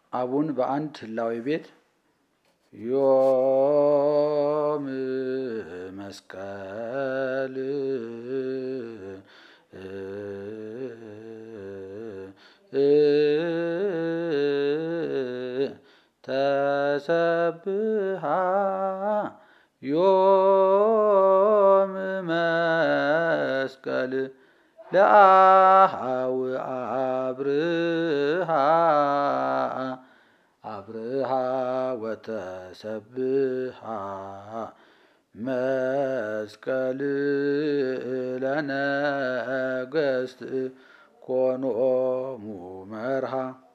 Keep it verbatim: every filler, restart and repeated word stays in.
አቡን በአንድ ህላዌ ቤት ዮም መስቀል ተሰብሃ ዮም መስቀል ለአሃው አብርሃ አብርሃ ወተሰብሃ መስቀል ለነገሥት ኮኖሙ መርሃ